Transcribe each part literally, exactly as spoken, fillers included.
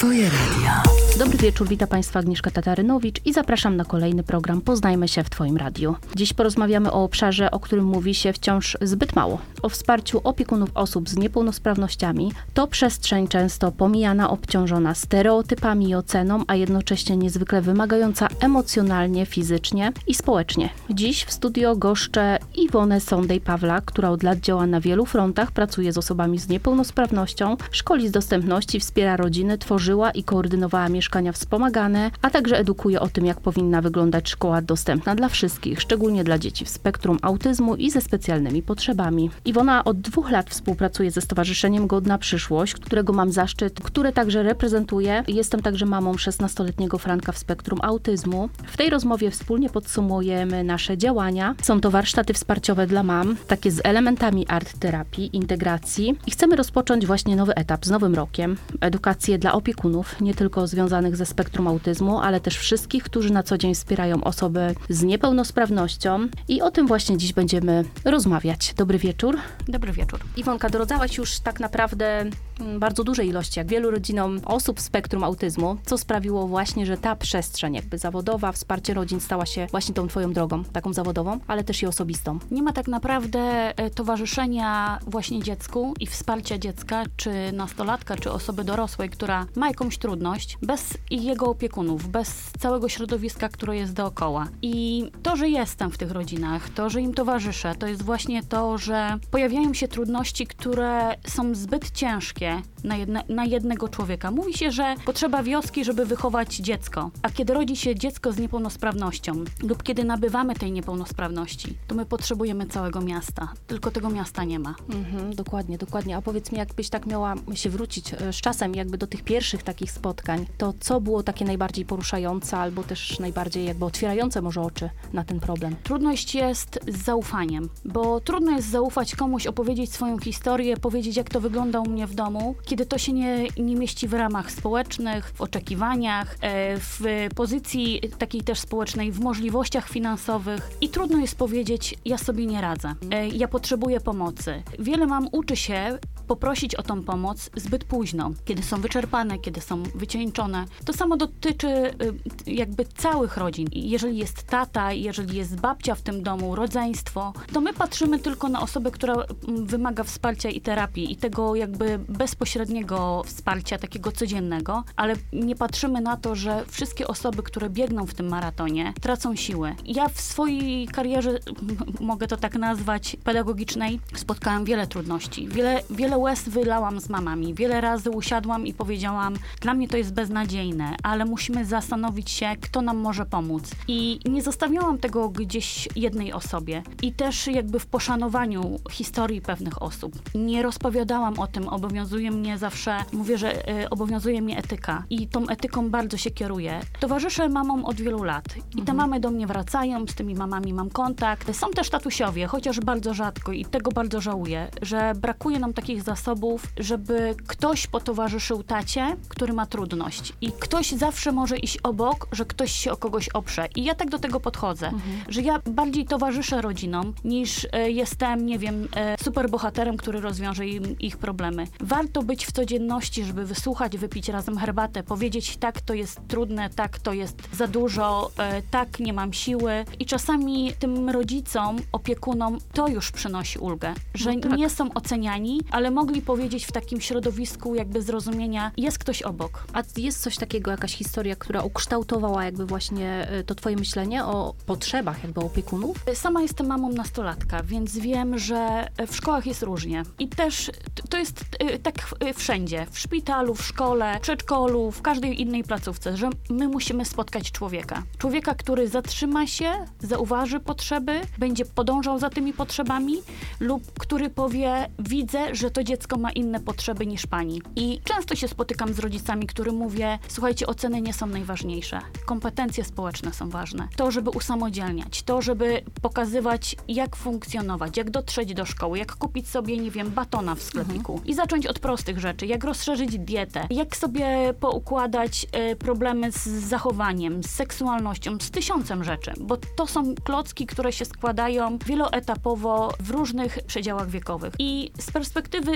Twoje radio. Dobry wieczór, witam Państwa Agnieszka Tatarynowicz i zapraszam na kolejny program Poznajmy się w Twoim radiu. Dziś porozmawiamy o obszarze, o którym mówi się wciąż zbyt mało. O wsparciu opiekunów osób z niepełnosprawnościami. To przestrzeń często pomijana, obciążona stereotypami i oceną, a jednocześnie niezwykle wymagająca emocjonalnie, fizycznie i społecznie. Dziś w studio goszczę Iwonę Sondej-Pawlak, która od lat działa na wielu frontach, pracuje z osobami z niepełnosprawnością, szkoli z dostępności, wspiera rodziny, tworzyła i koordynowała mieszkania wspomagane, a także edukuje o tym, jak powinna wyglądać szkoła dostępna dla wszystkich, szczególnie dla dzieci w spektrum autyzmu i ze specjalnymi potrzebami. Iwona od dwóch lat współpracuje ze Stowarzyszeniem Godna Przyszłość, którego mam zaszczyt, które także reprezentuję. Jestem także mamą szesnastoletniego Franka w spektrum autyzmu. W tej rozmowie wspólnie podsumujemy nasze działania. Są to warsztaty wsparciowe dla mam, takie z elementami art terapii, integracji i chcemy rozpocząć właśnie nowy etap z nowym rokiem. Edukację dla opiekunów, nie tylko związanych ze spektrum autyzmu, ale też wszystkich, którzy na co dzień wspierają osoby z niepełnosprawnością i o tym właśnie dziś będziemy rozmawiać. Dobry wieczór. Dobry wieczór. Iwonka, dorodzałaś już tak naprawdę bardzo dużej ilości, jak wielu rodzinom osób w spektrum autyzmu, co sprawiło właśnie, że ta przestrzeń jakby zawodowa, wsparcie rodzin stała się właśnie tą twoją drogą, taką zawodową, ale też i osobistą. Nie ma tak naprawdę towarzyszenia właśnie dziecku i wsparcia dziecka, czy nastolatka, czy osoby dorosłej, która ma jakąś trudność, bez jego opiekunów, bez całego środowiska, które jest dookoła. I to, że jestem w tych rodzinach, to, że im towarzyszę, to jest właśnie to, że pojawiają się trudności, które są zbyt ciężkie na, jedne, na jednego człowieka. Mówi się, że potrzeba wioski, żeby wychować dziecko. A kiedy rodzi się dziecko z niepełnosprawnością lub kiedy nabywamy tej niepełnosprawności, to my potrzebujemy całego miasta. Tylko tego miasta nie ma. Mhm, dokładnie, dokładnie. A powiedz mi, jakbyś tak miała się wrócić z czasem jakby do tych pierwszych takich spotkań, to co było takie najbardziej poruszające albo też najbardziej jakby otwierające może oczy na ten problem? Trudność jest z zaufaniem, bo trudno jest zaufać komuś, opowiedzieć swoją historię, powiedzieć, jak to wygląda u mnie w domu, kiedy to się nie, nie mieści w ramach społecznych, w oczekiwaniach, w pozycji takiej też społecznej, w możliwościach finansowych i trudno jest powiedzieć, ja sobie nie radzę, ja potrzebuję pomocy. Wiele mam uczy się poprosić o tą pomoc zbyt późno, kiedy są wyczerpane, kiedy są wycieńczone. To samo dotyczy jakby całych rodzin. Jeżeli jest tata, jeżeli jest babcia w tym domu, rodzeństwo, to my patrzymy tylko na osobę, która wymaga wsparcia i terapii i tego jakby bezpośredniego wsparcia, takiego codziennego, ale nie patrzymy na to, że wszystkie osoby, które biegną w tym maratonie, tracą siły. Ja w swojej karierze, mogę to tak nazwać, pedagogicznej, spotkałam wiele trudności. Wiele, wiele łez wylałam z mamami. Wiele razy usiadłam i powiedziałam, dla mnie to jest beznadziejne, ale musimy zastanowić się, kto nam może pomóc. I nie zostawiałam tego gdzieś jednej osobie. I też jakby w poszanowaniu historii pewnych osób. Nie rozpowiadałam o tym, obowiązuje mnie zawsze, mówię, że y, obowiązuje mnie etyka. I tą etyką bardzo się kieruję. Towarzyszę mamom od wielu lat. I te Mhm. mamy do mnie wracają, z tymi mamami mam kontakt. Są też tatusiowie, chociaż bardzo rzadko i tego bardzo żałuję, że brakuje nam takich zasobów, żeby ktoś potowarzyszył tacie, który ma trudność. I ktoś zawsze może iść obok, że ktoś się o kogoś oprze. I ja tak do tego podchodzę, Mhm. że ja bardziej towarzyszę rodzinom, niż e, jestem, nie wiem, e, superbohaterem, który rozwiąże im ich problemy. Warto być w codzienności, żeby wysłuchać, wypić razem herbatę, powiedzieć tak, to jest trudne, tak, to jest za dużo, e, tak, nie mam siły. I czasami tym rodzicom, opiekunom to już przynosi ulgę, że No tak. nie są oceniani, ale mogli powiedzieć w takim środowisku jakby zrozumienia, jest ktoś obok. A jest coś takiego, jakaś historia, która ukształtowała jakby właśnie y, to twoje myślenie o potrzebach jakby opiekunów? Sama jestem mamą nastolatka, więc wiem, że w szkołach jest różnie. I też t- to jest y, tak y, wszędzie. W szpitalu, w szkole, w przedszkolu, w każdej innej placówce, że my musimy spotkać człowieka. Człowieka, który zatrzyma się, zauważy potrzeby, będzie podążał za tymi potrzebami lub który powie, widzę, że to dziecko ma inne potrzeby niż pani. I często się spotykam z rodzicami, którym mówię, słuchajcie, oceny nie są najważniejsze. Kompetencje społeczne są ważne. To, żeby usamodzielniać, to, żeby pokazywać, jak funkcjonować, jak dotrzeć do szkoły, jak kupić sobie, nie wiem, batona w sklepiku. Mhm. I zacząć od prostych rzeczy, jak rozszerzyć dietę, jak sobie poukładać y, problemy z zachowaniem, z seksualnością, z tysiącem rzeczy, bo to są klocki, które się składają wieloetapowo w różnych przedziałach wiekowych. I z perspektywy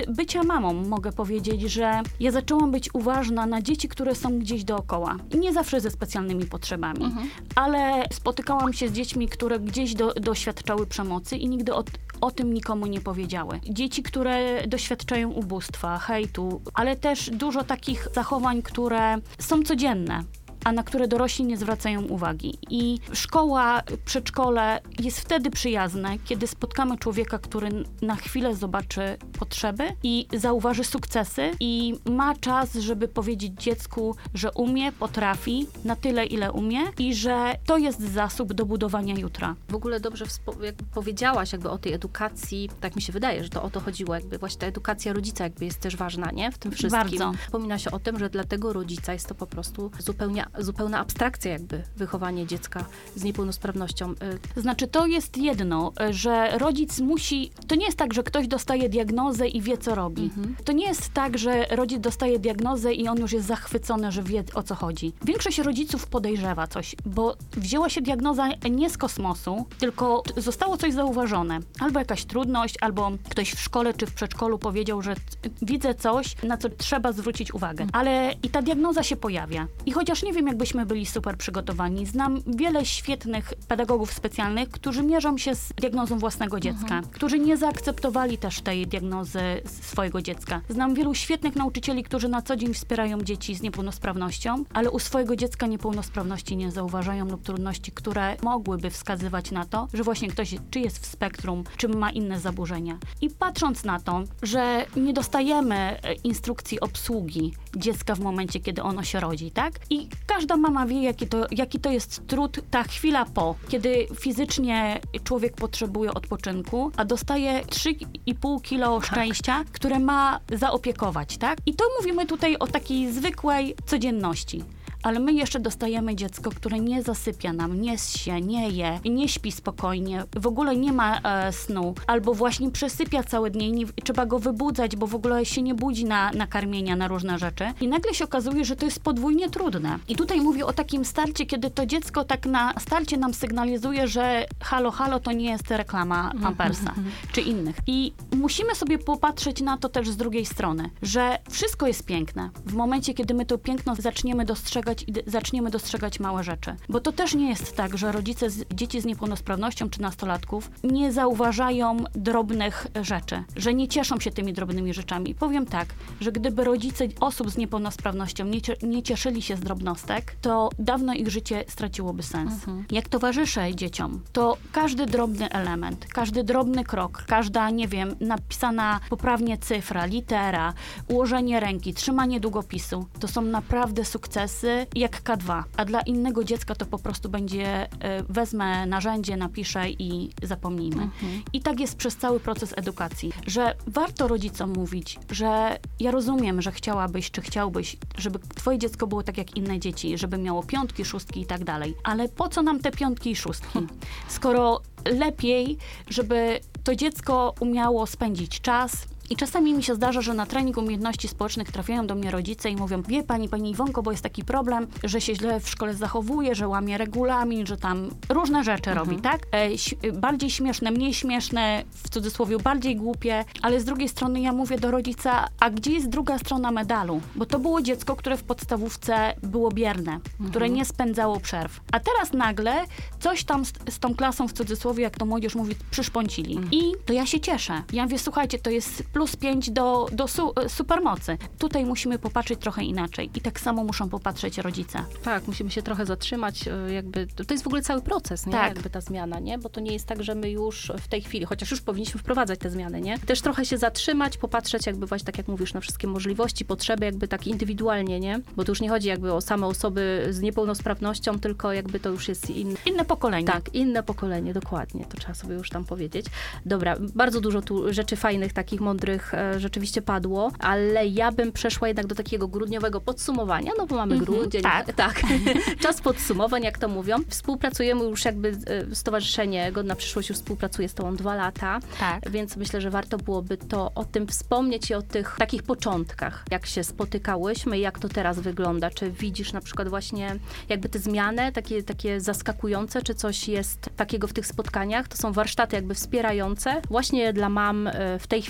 bycia mamą mogę powiedzieć, że ja zaczęłam być uważna na dzieci, które są gdzieś dookoła. I nie zawsze ze specjalnymi potrzebami, mhm. ale spotykałam się z dziećmi, które gdzieś do, doświadczały przemocy i nigdy o, o tym nikomu nie powiedziały. Dzieci, które doświadczają ubóstwa, hejtu, ale też dużo takich zachowań, które są codzienne, a na które dorośli nie zwracają uwagi. I szkoła, przedszkole jest wtedy przyjazne, kiedy spotkamy człowieka, który na chwilę zobaczy potrzeby i zauważy sukcesy i ma czas, żeby powiedzieć dziecku, że umie, potrafi na tyle, ile umie i że to jest zasób do budowania jutra. W ogóle dobrze wspo- jakby powiedziałaś jakby o tej edukacji, tak mi się wydaje, że to o to chodziło, jakby właśnie ta edukacja rodzica jakby jest też ważna, nie? W tym wszystkim. Bardzo. Wspomina się o tym, że dla tego rodzica jest to po prostu zupełnie zupełna abstrakcja jakby, wychowanie dziecka z niepełnosprawnością. Znaczy, to jest jedno, że rodzic musi, to nie jest tak, że ktoś dostaje diagnozę i wie, co robi. Mhm. To nie jest tak, że rodzic dostaje diagnozę i on już jest zachwycony, że wie, o co chodzi. Większość rodziców podejrzewa coś, bo wzięła się diagnoza nie z kosmosu, tylko zostało coś zauważone. Albo jakaś trudność, albo ktoś w szkole czy w przedszkolu powiedział, że widzę coś, na co trzeba zwrócić uwagę. Ale i ta diagnoza się pojawia. I chociaż nie wiem, jakbyśmy byli super przygotowani. Znam wiele świetnych pedagogów specjalnych, którzy mierzą się z diagnozą własnego dziecka, mhm. którzy nie zaakceptowali też tej diagnozy swojego dziecka. Znam wielu świetnych nauczycieli, którzy na co dzień wspierają dzieci z niepełnosprawnością, ale u swojego dziecka niepełnosprawności nie zauważają lub trudności, które mogłyby wskazywać na to, że właśnie ktoś czy jest w spektrum, czy ma inne zaburzenia. I patrząc na to, że nie dostajemy instrukcji obsługi dziecka w momencie, kiedy ono się rodzi, tak? I każda mama wie, jaki to, jaki to jest trud, ta chwila po, kiedy fizycznie człowiek potrzebuje odpoczynku, a dostaje trzy i pół kilo szczęścia, które ma zaopiekować, tak? I to mówimy tutaj o takiej zwykłej codzienności. Ale my jeszcze dostajemy dziecko, które nie zasypia nam, nie się, nie je, nie śpi spokojnie, w ogóle nie ma e, snu, albo właśnie przesypia całe dnie i nie, trzeba go wybudzać, bo w ogóle się nie budzi na, na karmienia, na różne rzeczy. I nagle się okazuje, że to jest podwójnie trudne. I tutaj mówię o takim starcie, kiedy to dziecko tak na starcie nam sygnalizuje, że halo, halo, to nie jest reklama Pampersa czy innych. I musimy sobie popatrzeć na to też z drugiej strony, że wszystko jest piękne. W momencie, kiedy my to piękno zaczniemy dostrzegać i zaczniemy dostrzegać małe rzeczy. Bo to też nie jest tak, że rodzice z dzieci z niepełnosprawnością czy nastolatków nie zauważają drobnych rzeczy, że nie cieszą się tymi drobnymi rzeczami. Powiem tak, że gdyby rodzice osób z niepełnosprawnością nie, nie cieszyli się z drobnostek, to dawno ich życie straciłoby sens. Mhm. Jak towarzyszę dzieciom, to każdy drobny element, każdy drobny krok, każda, nie wiem, napisana poprawnie cyfra, litera, ułożenie ręki, trzymanie długopisu, to są naprawdę sukcesy jak K dwa, a dla innego dziecka to po prostu będzie, wezmę narzędzie, napiszę i zapomnijmy. Mhm. I tak jest przez cały proces edukacji, że warto rodzicom mówić, że ja rozumiem, że chciałabyś, czy chciałbyś, żeby twoje dziecko było tak jak inne dzieci, żeby miało piątki, szóstki i tak dalej, ale po co nam te piątki i szóstki? Skoro lepiej, żeby to dziecko umiało spędzić czas. I czasami mi się zdarza, że na trening umiejętności społecznych trafiają do mnie rodzice i mówią: wie pani, pani Iwonko, bo jest taki problem, że się źle w szkole zachowuje, że łamie regulamin, że tam różne rzeczy mhm. robi, tak? E, ś- bardziej śmieszne, mniej śmieszne, w cudzysłowie bardziej głupie, ale z drugiej strony ja mówię do rodzica, a gdzie jest druga strona medalu? Bo to było dziecko, które w podstawówce było bierne, mhm. które nie spędzało przerw. A teraz nagle coś tam z, z tą klasą, w cudzysłowie, jak to młodzież mówi, przyszpącili. Mhm. I to ja się cieszę. Ja mówię, słuchajcie, to jest plus pięć do, do su, supermocy. Tutaj musimy popatrzeć trochę inaczej. I tak samo muszą popatrzeć rodzice. Tak, musimy się trochę zatrzymać, jakby, to jest w ogóle cały proces, nie? Tak. Jakby ta zmiana, nie? Bo to nie jest tak, że my już w tej chwili, chociaż już powinniśmy wprowadzać te zmiany, nie? Też trochę się zatrzymać, popatrzeć jakby właśnie, tak jak mówisz, na wszystkie możliwości, potrzeby, jakby tak indywidualnie, nie? Bo tu już nie chodzi jakby o same osoby z niepełnosprawnością, tylko jakby to już jest inne. Inne pokolenie. Tak, inne pokolenie, dokładnie. To trzeba sobie już tam powiedzieć. Dobra, bardzo dużo tu rzeczy fajnych, takich mądrych rzeczywiście padło, ale ja bym przeszła jednak do takiego grudniowego podsumowania, no bo mamy mm-hmm, grudzień. Tak. tak. Czas podsumowań, jak to mówią. Współpracujemy już jakby, Stowarzyszenie Godna Przyszłość już współpracuje z Tobą dwa lata, tak. Więc myślę, że warto byłoby to o tym wspomnieć i o tych takich początkach, jak się spotykałyśmy, jak to teraz wygląda. Czy widzisz na przykład właśnie jakby te zmiany, takie, takie zaskakujące, czy coś jest takiego w tych spotkaniach? To są warsztaty jakby wspierające właśnie dla mam w tej chwili, jakby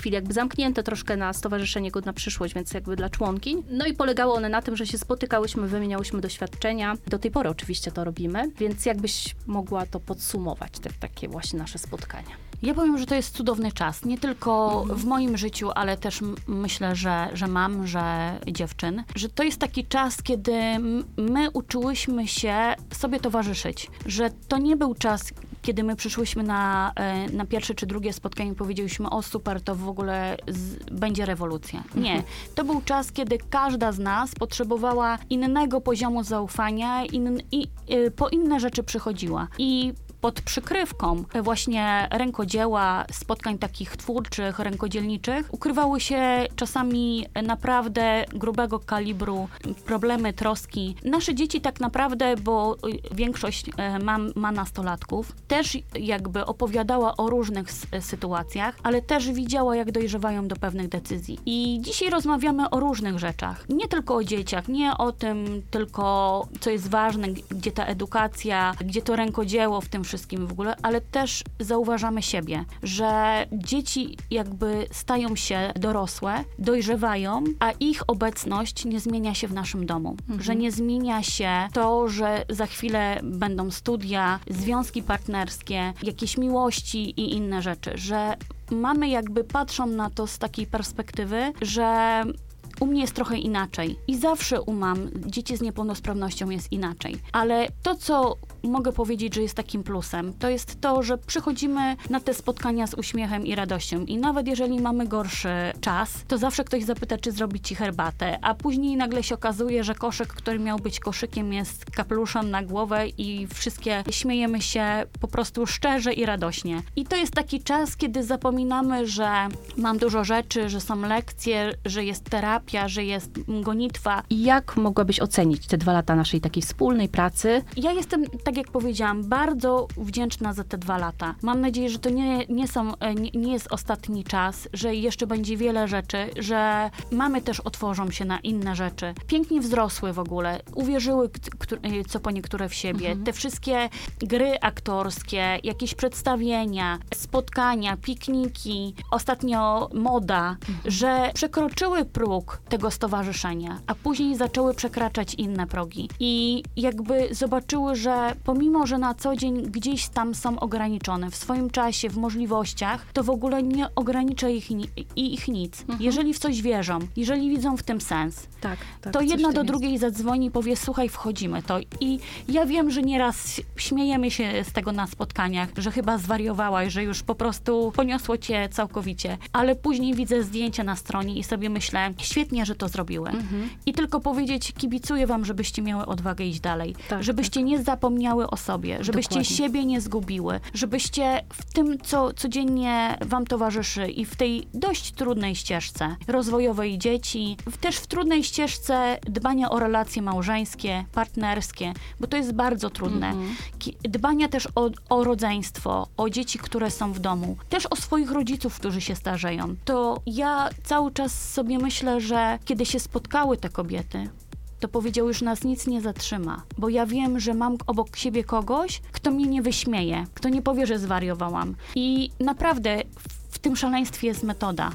zamknięte troszkę na Stowarzyszenie Godna Przyszłość, więc jakby dla członkiń. No i polegały one na tym, że się spotykałyśmy, wymieniałyśmy doświadczenia. Do tej pory oczywiście to robimy, więc jakbyś mogła to podsumować, te takie właśnie nasze spotkania. Ja powiem, że to jest cudowny czas. Nie tylko mhm. w moim życiu, ale też m- myślę, że, że mam, że dziewczyn. Że to jest taki czas, kiedy m- my uczyłyśmy się sobie towarzyszyć. Że to nie był czas, kiedy my przyszłyśmy na, na pierwsze czy drugie spotkanie i powiedzieliśmy, o super, to w ogóle z, będzie rewolucja. Nie. Mhm. To był czas, kiedy każda z nas potrzebowała innego poziomu zaufania in, i y, po inne rzeczy przychodziła. I pod przykrywką właśnie rękodzieła, spotkań takich twórczych, rękodzielniczych, ukrywały się czasami naprawdę grubego kalibru problemy, troski. Nasze dzieci tak naprawdę, bo większość ma, ma nastolatków, też jakby opowiadała o różnych sytuacjach, ale też widziała, jak dojrzewają do pewnych decyzji. I dzisiaj rozmawiamy o różnych rzeczach. Nie tylko o dzieciach, nie o tym tylko, co jest ważne, gdzie ta edukacja, gdzie to rękodzieło w tym wszystkim w ogóle, ale też zauważamy siebie, że dzieci jakby stają się dorosłe, dojrzewają, a ich obecność nie zmienia się w naszym domu. Mhm. Że nie zmienia się to, że za chwilę będą studia, związki partnerskie, jakieś miłości i inne rzeczy, że mamy jakby, patrzą na to z takiej perspektywy, że u mnie jest trochę inaczej. I zawsze u mam dzieci z niepełnosprawnością jest inaczej. Ale to, co mogę powiedzieć, że jest takim plusem, to jest to, że przychodzimy na te spotkania z uśmiechem i radością. I nawet jeżeli mamy gorszy czas, to zawsze ktoś zapyta, czy zrobić ci herbatę. A później nagle się okazuje, że koszyk, który miał być koszykiem, jest kapeluszem na głowę i wszystkie śmiejemy się po prostu szczerze i radośnie. I to jest taki czas, kiedy zapominamy, że mam dużo rzeczy, że są lekcje, że jest terapia, że jest gonitwa. I jak mogłabyś ocenić te dwa lata naszej takiej wspólnej pracy? Ja jestem, tak jak powiedziałam, bardzo wdzięczna za te dwa lata. Mam nadzieję, że to nie, nie, są, nie, nie jest ostatni czas, że jeszcze będzie wiele rzeczy, że mamy też otworzą się na inne rzeczy. Pięknie wzrosły w ogóle, uwierzyły co po niektóre w siebie. Mhm. Te wszystkie gry aktorskie, jakieś przedstawienia, spotkania, pikniki, ostatnio moda, mhm. że przekroczyły próg tego stowarzyszenia, a później zaczęły przekraczać inne progi. I jakby zobaczyły, że pomimo, że na co dzień gdzieś tam są ograniczone w swoim czasie, w możliwościach, to w ogóle nie ogranicza ich, i ich nic. Mhm. Jeżeli w coś wierzą, jeżeli widzą w tym sens, tak, tak, to jedna do jest. drugiej zadzwoni i powie, słuchaj, wchodzimy to. I ja wiem, że nieraz śmiejemy się z tego na spotkaniach, że chyba zwariowałaś, że już po prostu poniosło cię całkowicie. Ale później widzę zdjęcia na stronie i sobie myślę, świetnie, że to zrobiły. Mhm. I tylko powiedzieć, kibicuję wam, żebyście miały odwagę iść dalej. Tak, żebyście tak. nie zapomniały o sobie, żebyście Dokładnie. siebie nie zgubiły, żebyście w tym, co codziennie wam towarzyszy i w tej dość trudnej ścieżce rozwojowej dzieci, też w trudnej ścieżce dbania o relacje małżeńskie, partnerskie, bo to jest bardzo trudne. Mhm. Dbania też o, o rodzeństwo, o dzieci, które są w domu, też o swoich rodziców, którzy się starzeją. To ja cały czas sobie myślę, że kiedy się spotkały te kobiety, to powiedział, już nas nic nie zatrzyma, bo ja wiem, że mam obok siebie kogoś, kto mnie nie wyśmieje, kto nie powie, że zwariowałam. I naprawdę w tym szaleństwie jest metoda,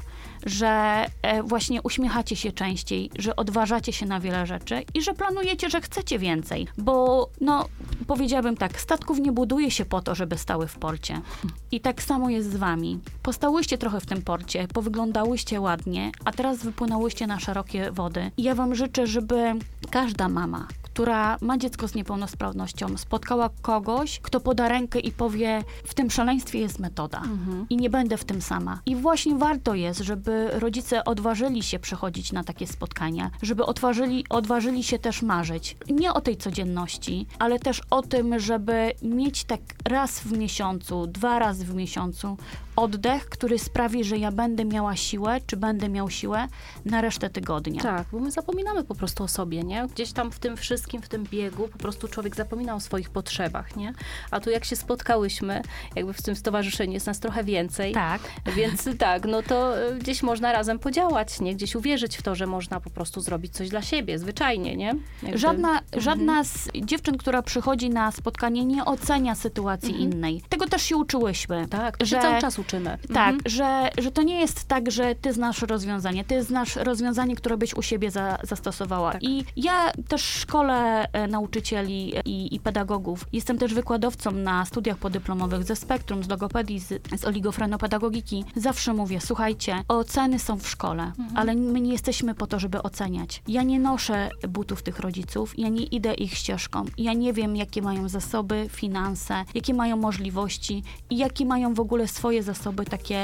że właśnie uśmiechacie się częściej, że odważacie się na wiele rzeczy i że planujecie, że chcecie więcej. Bo, no, powiedziałabym tak, statków nie buduje się po to, żeby stały w porcie. I tak samo jest z wami. Postałyście trochę w tym porcie, powyglądałyście ładnie, a teraz wypłynęłyście na szerokie wody. I ja wam życzę, żeby każda mama, która ma dziecko z niepełnosprawnością, spotkała kogoś, kto poda rękę i powie, w tym szaleństwie jest metoda mhm. i nie będę w tym sama. I właśnie warto jest, żeby rodzice odważyli się przychodzić na takie spotkania, żeby odważyli, odważyli się też marzyć. Nie o tej codzienności, ale też o tym, żeby mieć tak raz w miesiącu, dwa razy w miesiącu oddech, który sprawi, że ja będę miała siłę, czy będę miał siłę na resztę tygodnia. Tak, bo my zapominamy po prostu o sobie, nie? Gdzieś tam w tym wszystkim wszystkim w tym biegu po prostu człowiek zapomina o swoich potrzebach, nie? A tu jak się spotkałyśmy, jakby w tym stowarzyszeniu jest nas trochę więcej. Tak. Więc tak, no to gdzieś można razem podziałać, nie? Gdzieś uwierzyć w to, że można po prostu zrobić coś dla siebie, zwyczajnie, nie? Jakby... Żadna, mhm. żadna z dziewczyn, która przychodzi na spotkanie, nie ocenia sytuacji mhm. innej. Tego też się uczyłyśmy. Tak, to że się cały czas uczymy. Tak, mhm. że, że to nie jest tak, że ty znasz rozwiązanie. Ty znasz rozwiązanie, które byś u siebie za, zastosowała. Tak. I ja też szkolę e, nauczycieli i, i pedagogów. Jestem też wykładowcą na studiach podyplomowych ze spektrum, z logopedii, z, z oligofrenopedagogiki. Zawsze mówię, słuchajcie, oceny są w szkole, mhm. ale my nie jesteśmy po to, żeby oceniać. Ja nie noszę butów tych rodziców, ja nie idę ich ścieżką. Ja nie wiem, jakie mają zasoby, finanse, jakie mają możliwości i jakie mają w ogóle swoje zasoby takie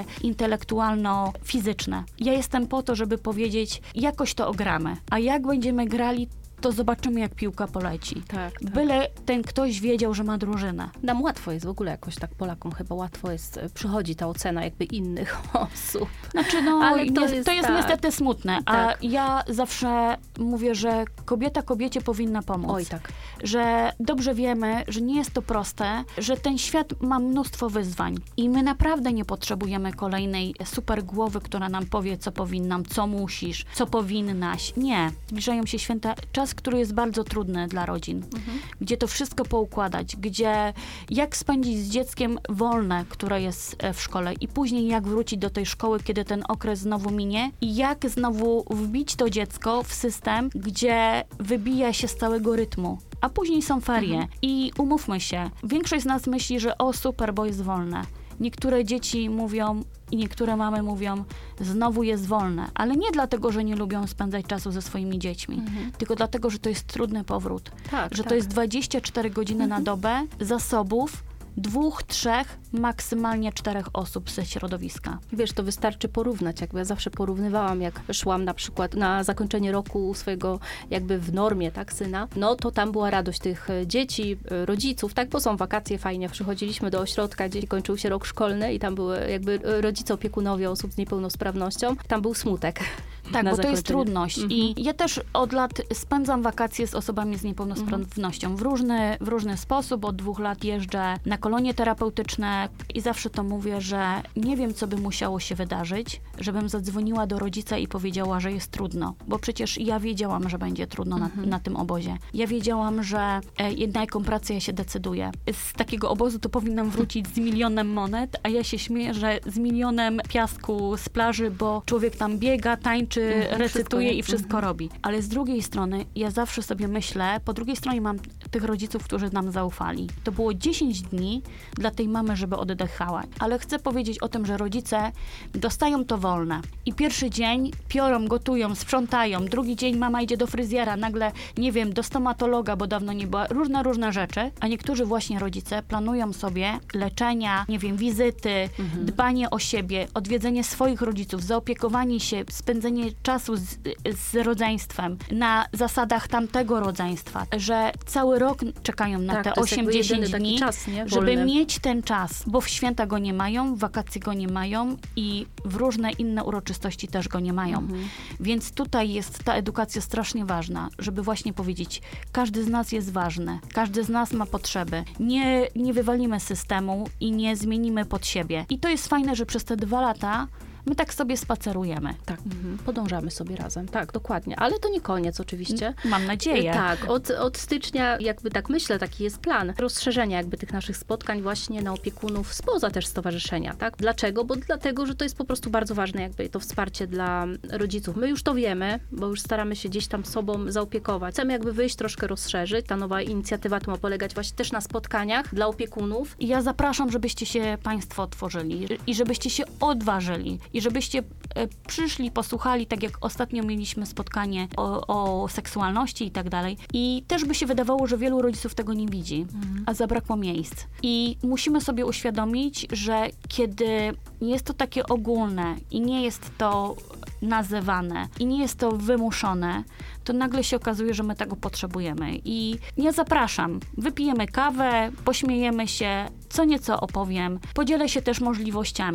intelektualno-fizyczne. Ja jestem po to, żeby powiedzieć, jakoś to ogramy, a jak będziemy grali, to zobaczymy, jak piłka poleci. Tak, tak. Byle ten ktoś wiedział, że ma drużynę. Nam łatwo jest w ogóle jakoś tak, Polakom chyba łatwo jest, przychodzi ta ocena jakby innych osób. Znaczy no, Ale to, nie, jest, to jest tak. niestety smutne, a Tak. ja zawsze mówię, że kobieta kobiecie powinna pomóc. Oj, tak. Że dobrze wiemy, że nie jest to proste, że ten świat ma mnóstwo wyzwań i my naprawdę nie potrzebujemy kolejnej super głowy, która nam powie, co powinnam, co musisz, co powinnaś. Nie. Zbliżają się święta, czas, który jest bardzo trudny dla rodzin, mhm. gdzie to wszystko poukładać, gdzie jak spędzić z dzieckiem wolne, które jest w szkole i później jak wrócić do tej szkoły, kiedy ten okres znowu minie i jak znowu wbić to dziecko w system, gdzie wybija się z całego rytmu. A później są ferie. Mhm. I umówmy się, większość z nas myśli, że o super, bo jest wolne. Niektóre dzieci mówią i niektóre mamy mówią, znowu jest wolne. Ale nie dlatego, że nie lubią spędzać czasu ze swoimi dziećmi, mhm. tylko dlatego, że to jest trudny powrót. Tak, że tak. to jest dwadzieścia cztery godziny mhm. na dobę zasobów, dwóch, trzech, maksymalnie czterech osób ze środowiska. Wiesz, to wystarczy porównać. Jakby ja zawsze porównywałam, jak szłam na przykład na zakończenie roku swojego jakby w normie, tak, syna, no to tam była radość tych dzieci, rodziców, tak, bo są wakacje, fajnie, przychodziliśmy do ośrodka, gdzie kończył się rok szkolny i tam były jakby rodzice, opiekunowie osób z niepełnosprawnością, tam był smutek. Tak, bo to jest trudność. Mhm. I ja też od lat spędzam wakacje z osobami z niepełnosprawnością mhm. w, różny, w różny sposób. Od dwóch lat jeżdżę na kolonie terapeutyczne i zawsze to mówię, że nie wiem, co by musiało się wydarzyć, żebym zadzwoniła do rodzica i powiedziała, że jest trudno. Bo przecież ja wiedziałam, że będzie trudno mhm. na, na tym obozie. Ja wiedziałam, że e, na jaką pracę ja się decyduję. Z takiego obozu to powinnam wrócić z milionem monet, a ja się śmieję, że z milionem piasku z plaży, bo człowiek tam biega, tańczy, czy mhm, recytuje i wszystko mhm. robi. Ale z drugiej strony, ja zawsze sobie myślę, po drugiej stronie mam tych rodziców, którzy nam zaufali. To było dziesięć dni dla tej mamy, żeby oddychała. Ale chcę powiedzieć o tym, że rodzice dostają to wolne. I pierwszy dzień piorą, gotują, sprzątają. Drugi dzień mama idzie do fryzjera, nagle, nie wiem, do stomatologa, bo dawno nie była. Różne, różne rzeczy. A niektórzy właśnie rodzice planują sobie leczenia, nie wiem, wizyty, mhm. dbanie o siebie, odwiedzenie swoich rodziców, zaopiekowanie się, spędzenie czasu z, z rodzeństwem na zasadach tamtego rodzeństwa, że cały rok czekają na tak, te osiem dziesięć dni, czas, nie? żeby mieć ten czas, bo w święta go nie mają, w wakacje go nie mają i w różne inne uroczystości też go nie mają. Mhm. Więc tutaj jest ta edukacja strasznie ważna, żeby właśnie powiedzieć, każdy z nas jest ważny, każdy z nas ma potrzeby. Nie, nie wywalimy systemu i nie zmienimy pod siebie. I to jest fajne, że przez te dwa lata my tak sobie spacerujemy. Tak, mhm. podążamy sobie razem. Tak, dokładnie. Ale to nie koniec oczywiście. Mam nadzieję. Tak, od, od stycznia jakby tak myślę, taki jest plan rozszerzenia jakby tych naszych spotkań właśnie na opiekunów spoza też stowarzyszenia, tak? Dlaczego? Bo dlatego, że to jest po prostu bardzo ważne jakby to wsparcie dla rodziców. My już to wiemy, bo już staramy się gdzieś tam sobą zaopiekować. Chcemy jakby wyjść, troszkę rozszerzyć. Ta nowa inicjatywa tu ma polegać właśnie też na spotkaniach dla opiekunów. I ja zapraszam, żebyście się państwo otworzyli i żebyście się odważyli. I żebyście e, przyszli, posłuchali, tak jak ostatnio mieliśmy spotkanie o, o seksualności i tak dalej. I też by się wydawało, że wielu rodziców tego nie widzi, mhm. a zabrakło miejsc. I musimy sobie uświadomić, że kiedy jest to takie ogólne i nie jest to nazywane i nie jest to wymuszone, to nagle się okazuje, że my tego potrzebujemy. I ja zapraszam. Wypijemy kawę, pośmiejemy się, co nieco opowiem. Podzielę się też możliwościami.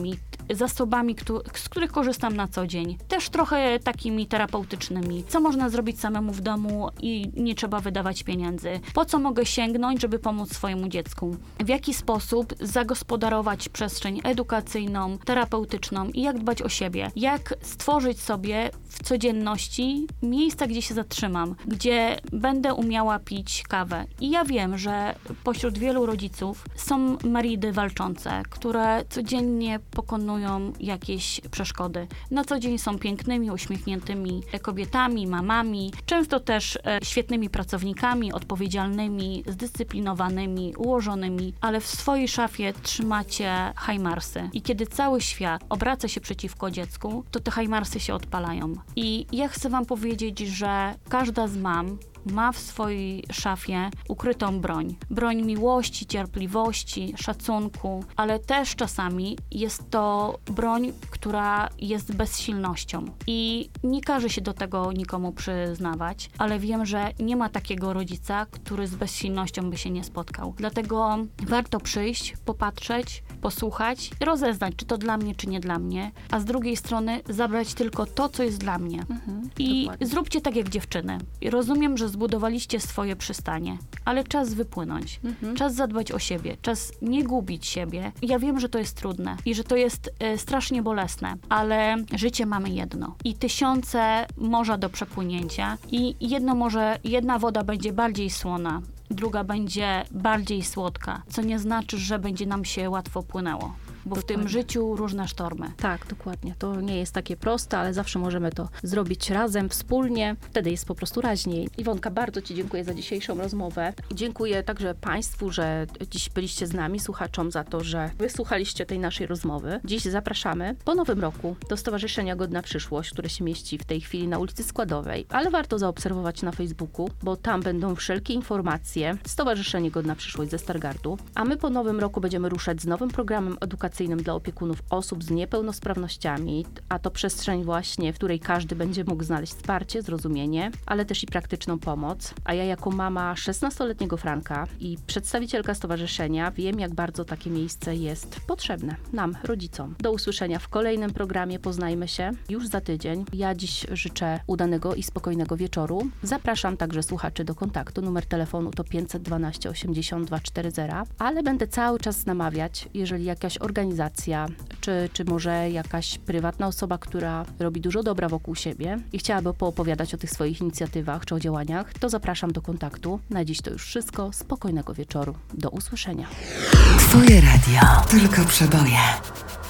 zasobami, któ- z których korzystam na co dzień. Też trochę takimi terapeutycznymi. Co można zrobić samemu w domu i nie trzeba wydawać pieniędzy? Po co mogę sięgnąć, żeby pomóc swojemu dziecku? W jaki sposób zagospodarować przestrzeń edukacyjną, terapeutyczną i jak dbać o siebie? Jak stworzyć sobie w codzienności miejsca, gdzie się zatrzymam, gdzie będę umiała pić kawę. I ja wiem, że pośród wielu rodziców są Maridy walczące, które codziennie pokonują jakieś przeszkody. Na co dzień są pięknymi, uśmiechniętymi kobietami, mamami, często też e, świetnymi pracownikami, odpowiedzialnymi, zdyscyplinowanymi, ułożonymi, ale w swojej szafie trzymacie hajmarsy. I kiedy cały świat obraca się przeciwko dziecku, to te hajmarsy się odpalają. I ja chcę wam powiedzieć, że każda z mam ma w swojej szafie ukrytą broń. Broń miłości, cierpliwości, szacunku, ale też czasami jest to broń, która jest bezsilnością. I nie każe się do tego nikomu przyznawać, ale wiem, że nie ma takiego rodzica, który z bezsilnością by się nie spotkał. Dlatego warto przyjść, popatrzeć, posłuchać, rozeznać, czy to dla mnie, czy nie dla mnie, a z drugiej strony zabrać tylko to, co jest dla mnie. Mhm, I dokładnie. zróbcie tak jak dziewczyny. Rozumiem, że zbudowaliście swoje przystanie, ale czas wypłynąć. Mhm. Czas zadbać o siebie, czas nie gubić siebie. Ja wiem, że to jest trudne i że to jest e, strasznie bolesne, ale życie mamy jedno i tysiące morza do przepłynięcia i jedno może, jedna woda będzie bardziej słona, druga będzie bardziej słodka, co nie znaczy, że będzie nam się łatwo płynęło. Bo w tym Dokładnie. życiu różne sztormy. Tak, dokładnie. To nie jest takie proste, ale zawsze możemy to zrobić razem, wspólnie. Wtedy jest po prostu raźniej. Iwonka, bardzo ci dziękuję za dzisiejszą rozmowę. Dziękuję także Państwu, że dziś byliście z nami, słuchaczom, za to, że wysłuchaliście tej naszej rozmowy. Dziś zapraszamy po nowym roku do Stowarzyszenia Godna Przyszłość, które się mieści w tej chwili na ulicy Składowej, ale warto zaobserwować na Facebooku, bo tam będą wszelkie informacje. Stowarzyszenie Godna Przyszłość ze Stargardu. A my po nowym roku będziemy ruszać z nowym programem edukacyjnym dla opiekunów osób z niepełnosprawnościami, a to przestrzeń właśnie, w której każdy będzie mógł znaleźć wsparcie, zrozumienie, ale też i praktyczną pomoc. A ja jako mama szesnastoletniego Franka i przedstawicielka stowarzyszenia wiem, jak bardzo takie miejsce jest potrzebne nam, rodzicom. Do usłyszenia w kolejnym programie Poznajmy się już za tydzień. Ja dziś życzę udanego i spokojnego wieczoru. Zapraszam także słuchaczy do kontaktu. Numer telefonu to pięćset dwanaście osiemdziesiąt dwa czterdzieści, ale będę cały czas namawiać, jeżeli jakaś organizacja organizacja, czy, czy może jakaś prywatna osoba, która robi dużo dobra wokół siebie i chciałaby poopowiadać o tych swoich inicjatywach czy o działaniach, to zapraszam do kontaktu. Na dziś to już wszystko. Spokojnego wieczoru. Do usłyszenia. Twoje radio. Tylko przeboje.